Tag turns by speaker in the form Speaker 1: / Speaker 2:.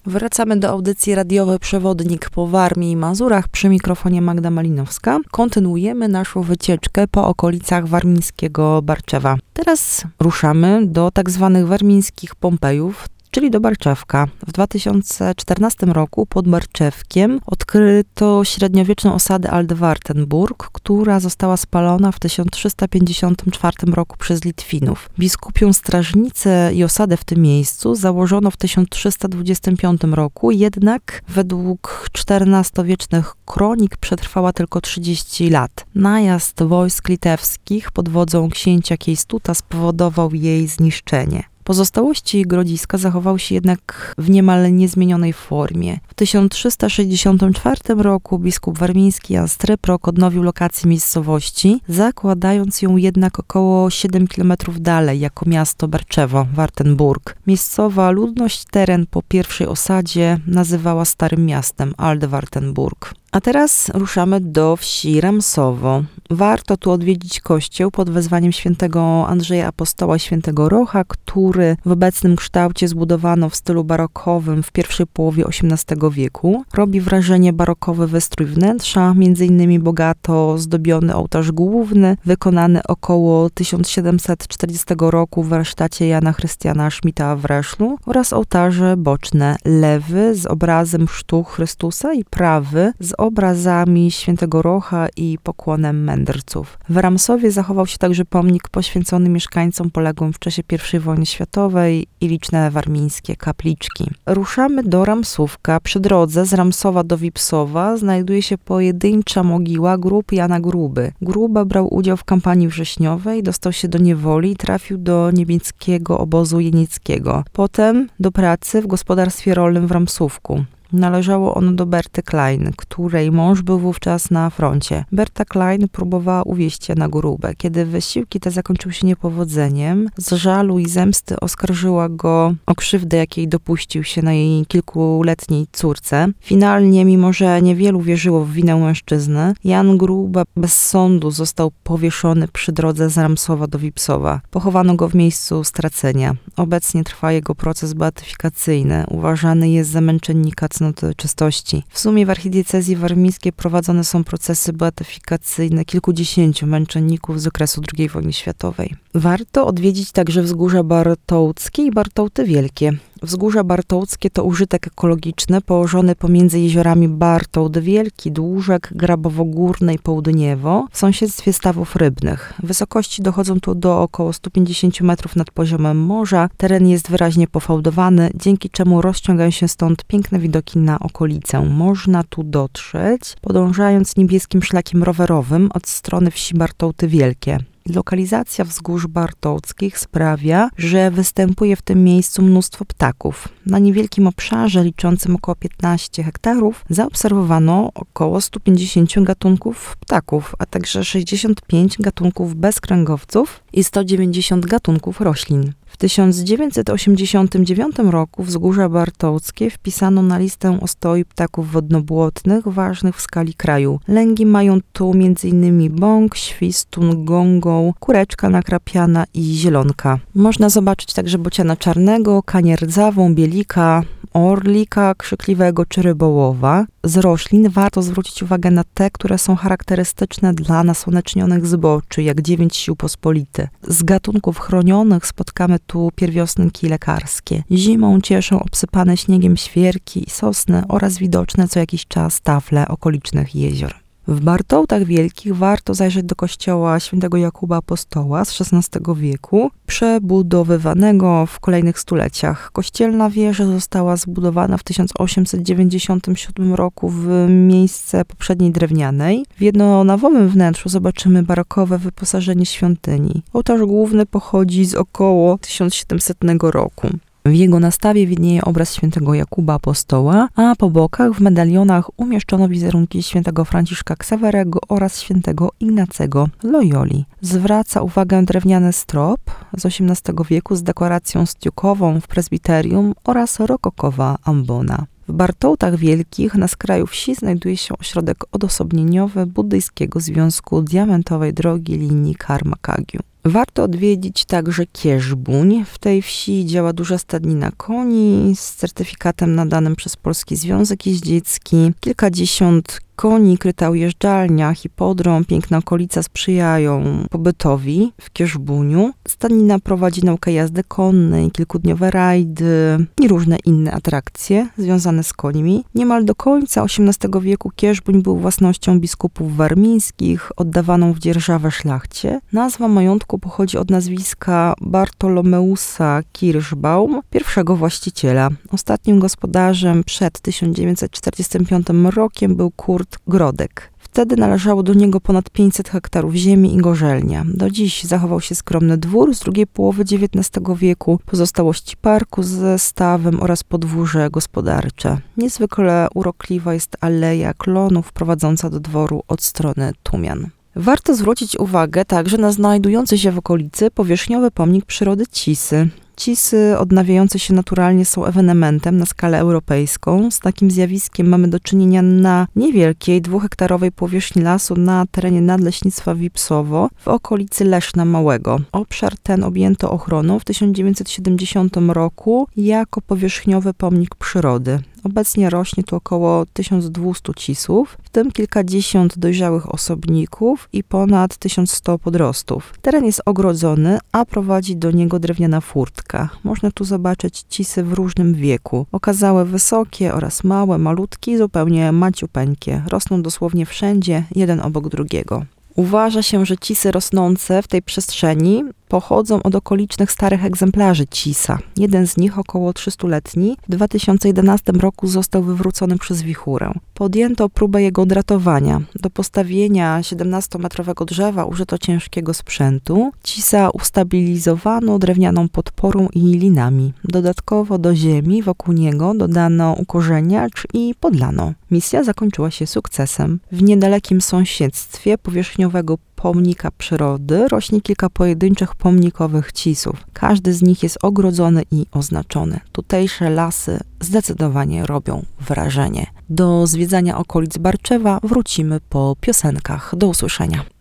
Speaker 1: Wracamy do audycji radiowej Przewodnik po Warmii i Mazurach. Przy mikrofonie Magda Malinowska. Kontynuujemy naszą wycieczkę po okolicach warmińskiego Barczewa. Teraz ruszamy do tak zwanych warmińskich Pompejów, czyli do Barczewka. W 2014 roku pod Barczewkiem odkryto średniowieczną osadę Alt-Wartenburg, która została spalona w 1354 roku przez Litwinów. Biskupią strażnicę i osadę w tym miejscu założono w 1325 roku, jednak według XIV-wiecznych kronik przetrwała tylko 30 lat. Najazd wojsk litewskich pod wodzą księcia Kiejstuta spowodował jej zniszczenie. Pozostałości grodziska zachowały się jednak w niemal niezmienionej formie. W 1364 roku biskup warmiński Jan Stryprok odnowił lokację miejscowości, zakładając ją jednak około 7 km dalej jako miasto Barczewo, Wartenburg. Miejscowa ludność teren po pierwszej osadzie nazywała Starym Miastem, Alt-Wartenburg. A teraz ruszamy do wsi Ramsowo. Warto tu odwiedzić kościół pod wezwaniem świętego Andrzeja Apostoła i świętego Rocha, który w obecnym kształcie zbudowano w stylu barokowym w pierwszej połowie XVIII wieku. Robi wrażenie barokowy wystrój wnętrza, m.in. bogato zdobiony ołtarz główny, wykonany około 1740 roku w warsztacie Jana Chrystiana Schmidta w Reszlu oraz ołtarze boczne, lewy z obrazem chrztu Chrystusa i prawy z obrazami świętego Rocha i pokłonem mędrców. W Ramsowie zachował się także pomnik poświęcony mieszkańcom poległym w czasie I wojny światowej i liczne warmińskie kapliczki. Ruszamy do Ramsówka. Przy drodze z Ramsowa do Wipsowa znajduje się pojedyncza mogiła grób Jana Gruby. Gruba brał udział w kampanii wrześniowej, dostał się do niewoli i trafił do niemieckiego obozu jenieckiego. Potem do pracy w gospodarstwie rolnym w Ramsówku. Należało ono do Berty Klein, której mąż był wówczas na froncie. Berta Klein próbowała uwieść Jana Grubę. Kiedy wysiłki te zakończyły się niepowodzeniem, z żalu i zemsty oskarżyła go o krzywdę, jakiej dopuścił się na jej kilkuletniej córce. Finalnie, mimo że niewielu wierzyło w winę mężczyzny, Jan Gruba bez sądu został powieszony przy drodze z Ramsowa do Wipsowa. Pochowano go w miejscu stracenia. Obecnie trwa jego proces beatyfikacyjny. Uważany jest za męczennika cnoty czystości. W sumie w archidiecezji warmińskiej prowadzone są procesy beatyfikacyjne kilkudziesięciu męczenników z okresu II wojny światowej. Warto odwiedzić także Wzgórza Bartołckie i Bartołty Wielkie. Wzgórza Bartołckie to użytek ekologiczny położony pomiędzy jeziorami Bartołt Wielki, Dłużek, Grabowo-Górne i Południewo w sąsiedztwie stawów rybnych. Wysokości dochodzą tu do około 150 metrów nad poziomem morza. Teren jest wyraźnie pofałdowany, dzięki czemu rozciągają się stąd piękne widoki na okolicę. Można tu dotrzeć, podążając niebieskim szlakiem rowerowym od strony wsi Bartołty Wielkie. Lokalizacja wzgórz bartołckich sprawia, że występuje w tym miejscu mnóstwo ptaków. Na niewielkim obszarze liczącym około 15 hektarów zaobserwowano około 150 gatunków ptaków, a także 65 gatunków bezkręgowców i 190 gatunków roślin. W 1989 roku Wzgórza Bartołckie wpisano na listę ostoi ptaków wodnobłotnych ważnych w skali kraju. Lęgi mają tu m.in. bąk, świstun, gągą, kureczka nakrapiana i zielonka. Można zobaczyć także bociana czarnego, kanię rdzawą, bielika, orlika krzykliwego czy rybołowa. Z roślin warto zwrócić uwagę na te, które są charakterystyczne dla nasłonecznionych zboczy, jak 9 sił pospolity. Z gatunków chronionych spotkamy tu pierwiosnki lekarskie. Zimą cieszą obsypane śniegiem świerki i sosny oraz widoczne co jakiś czas tafle okolicznych jezior. W Bartołtach Wielkich warto zajrzeć do kościoła świętego Jakuba Apostoła z XVI wieku, przebudowywanego w kolejnych stuleciach. Kościelna wieża została zbudowana w 1897 roku w miejsce poprzedniej drewnianej. W jednonawowym wnętrzu zobaczymy barokowe wyposażenie świątyni. Ołtarz główny pochodzi z około 1700 roku. W jego nastawie widnieje obraz świętego Jakuba Apostoła, a po bokach w medalionach umieszczono wizerunki świętego Franciszka Ksawerego oraz świętego Ignacego Loyoli. Zwraca uwagę drewniany strop z XVIII wieku z dekoracją stiukową w prezbiterium oraz rokokowa ambona. W Bartołtach Wielkich na skraju wsi znajduje się ośrodek odosobnieniowy buddyjskiego Związku Diamentowej Drogi linii Karma Kagyu. Warto odwiedzić także Kierzbuń. W tej wsi działa duża stadnina koni z certyfikatem nadanym przez Polski Związek Jeździecki. Kilkadziesiąt koni, kryta ujeżdżalnia, hipodrom, piękna okolica sprzyjają pobytowi w Kierzbuniu. Stadnina prowadzi naukę jazdy konnej, kilkudniowe rajdy i różne inne atrakcje związane z końmi. Niemal do końca XVIII wieku Kierzbuń był własnością biskupów warmińskich, oddawaną w dzierżawę szlachcie. Nazwa majątku pochodzi od nazwiska Bartolomeusa Kirschbaum, pierwszego właściciela. Ostatnim gospodarzem przed 1945 rokiem był Kurt Grodek. Wtedy należało do niego ponad 500 hektarów ziemi i gorzelnia. Do dziś zachował się skromny dwór z drugiej połowy XIX wieku, pozostałości parku ze stawem oraz podwórze gospodarcze. Niezwykle urokliwa jest aleja klonów prowadząca do dworu od strony Tumian. Warto zwrócić uwagę także na znajdujący się w okolicy powierzchniowy pomnik przyrody Cisy. Cisy odnawiające się naturalnie są ewenementem na skalę europejską. Z takim zjawiskiem mamy do czynienia na niewielkiej, 2-hektarowej powierzchni lasu na terenie Nadleśnictwa Wipsowo w okolicy Leszna Małego. Obszar ten objęto ochroną w 1970 roku jako powierzchniowy pomnik przyrody. Obecnie rośnie tu około 1200 cisów, w tym kilkadziesiąt dojrzałych osobników i ponad 1100 podrostów. Teren jest ogrodzony, a prowadzi do niego drewniana furtka. Można tu zobaczyć cisy w różnym wieku. Okazałe wysokie oraz małe, malutkie i zupełnie maciupeńkie. Rosną dosłownie wszędzie, jeden obok drugiego. Uważa się, że cisy rosnące w tej przestrzeni pochodzą od okolicznych starych egzemplarzy cisa. Jeden z nich, około 300-letni, w 2011 roku został wywrócony przez wichurę. Podjęto próbę jego odratowania. Do postawienia 17-metrowego drzewa użyto ciężkiego sprzętu. Cisa ustabilizowano drewnianą podporą i linami. Dodatkowo do ziemi wokół niego dodano ukorzeniacz i podlano. Misja zakończyła się sukcesem. W niedalekim sąsiedztwie powierzchniowego pomnika przyrody rośnie kilka pojedynczych pomnikowych cisów. Każdy z nich jest ogrodzony i oznaczony. Tutejsze lasy zdecydowanie robią wrażenie. Do zwiedzania okolic Barczewa wrócimy po piosenkach. Do usłyszenia.